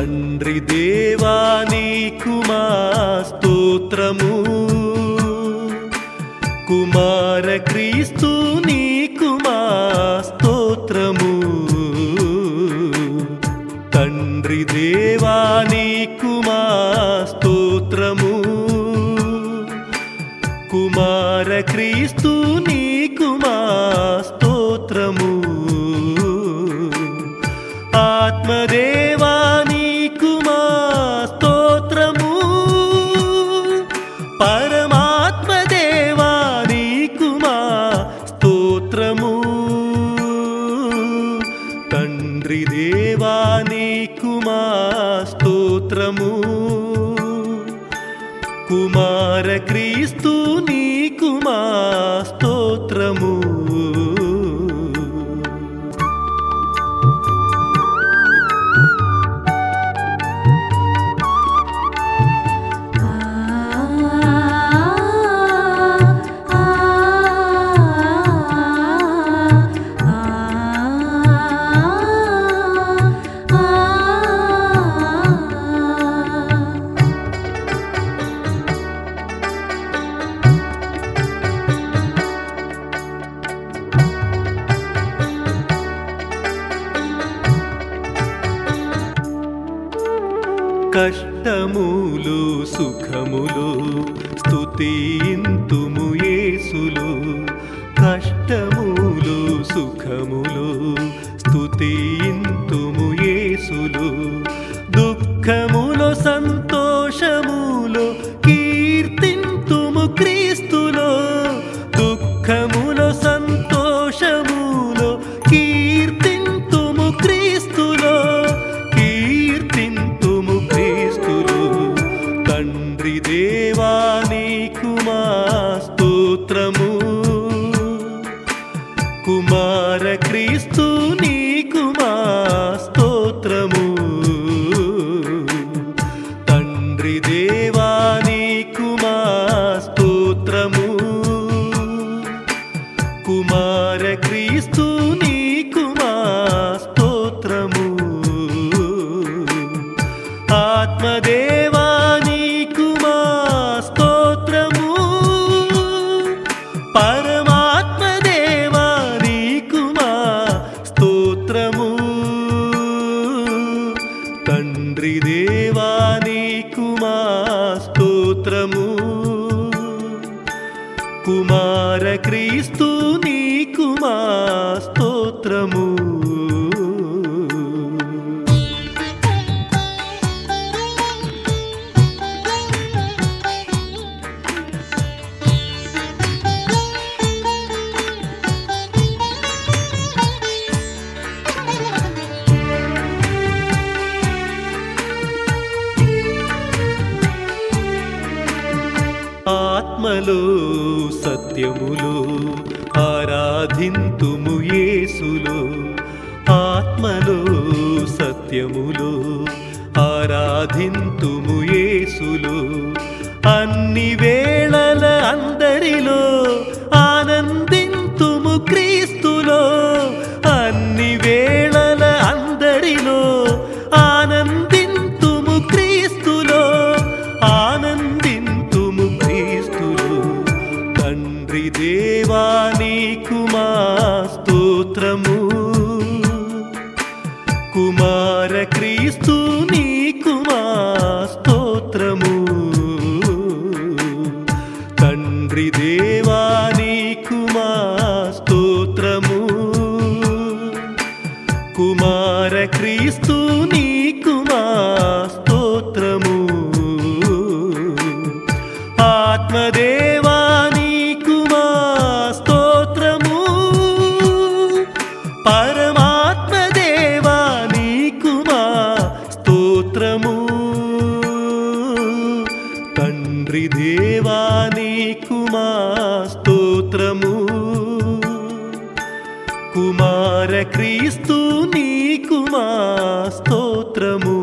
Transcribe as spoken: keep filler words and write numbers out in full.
తండ్రి దేవా నీకు మా స్తోత్రము, కుమార క్రీస్తు నీకు మా స్తోత్రము. తండ్రి దేవా నీకు మా స్తోత్రము, కుమార క్రీస్తు నీకు మా స్తోత్రము. ఆత్మదేవా నీకు మా స్తోత్రము, పరమాత్మదేవా నీకు మా స్తోత్రము. తండ్రి దేవా నీకు మా స్తోత్రము, కుమార క్రీస్తు నీకు మా స్తోత్రము. కష్టములు సుఖములు స్తుతింతుము యేసులు, కష్టములు సుఖములు స్తుతింతుము యేసులు. దుఃఖములో సంతోషములో కీర్తింతుము క్రీస్తులో, దుఃఖములో సంతోషములో కీర్తింతుము క్రీస్తులో, కీర్తింతుము క్రీస్తులో. తండ్రి దేవా నీకు మా స్తోత్రము, కుమార క్రీస్తు నీకు మా స్తోత్రము. తండ్రి దేవా నీకు మా స్తోత్రము, కుమార క్రీస్తు నీకు మా స్తోత్రము. ఆత్మదేవా నీకు మా స్తోత్రము, పరమాత్మదేవా నీకు మా స్తోత్రము. తండ్రి దేవా నీకు మా స్తోత్రము, కుమార క్రీస్తు నీకు మా స్తోత్రము. ఆత్మలో సత్యములో ఆరాధింతుము యేసులో, ఆత్మలో సత్యములో ఆరాధింతుము యేసులో. అన్ని వేళల అందరిలో ఆనందింతుము క్రీస్తులో, అన్ని వేళల అందరిలో ఆనందింతుము క్రీస్తులో, ఆనందింతుము క్రీస్తులో. తండ్రి దేవా నీకు మా స్తోత్రము, కుమార క్రీస్తు నీకు మా స్తోత్రము. తండ్రి దేవా నీకు మా స్తోత్రము, కుమార క్రీస్తు నీకు మా స్తోత్రము. ఆత్మదేవా నీకు మా స్తోత్రము, పరమాత్మదేవా నీకు మా స్తోత్రము. తండ్రి దేవా నీకు మా స్తోత్రము, కుమార క్రీస్తు నీకు మా స్తోత్రము.